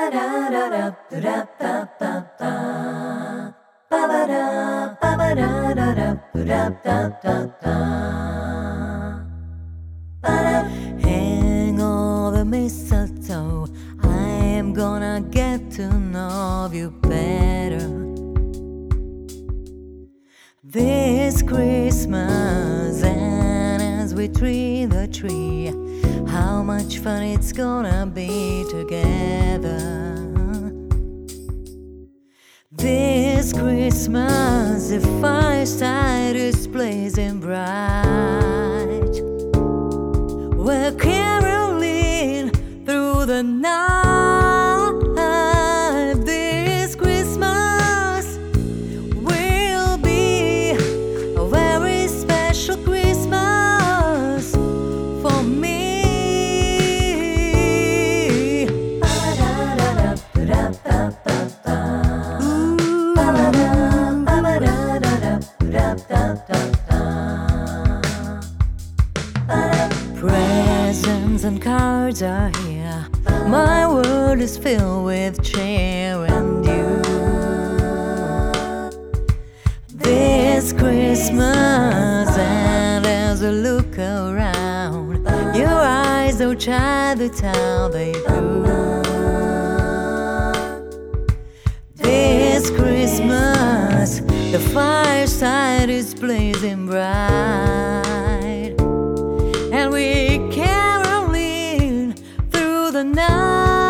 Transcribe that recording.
Hang all the mistletoe, I am gonna get to know you better this Christmas. And as we tree the tree, how much fun it's gonna be together this Christmas. The fireside is blazing bright, we're caroling through the night. This Christmas will be a very special Christmas for me. Presents and cards are here, my world is filled with cheer and you. This Christmas, and as I look around, your eyes don't child the tale they do. This Christmas, the fireside is blazing bright, and we caroling through the night.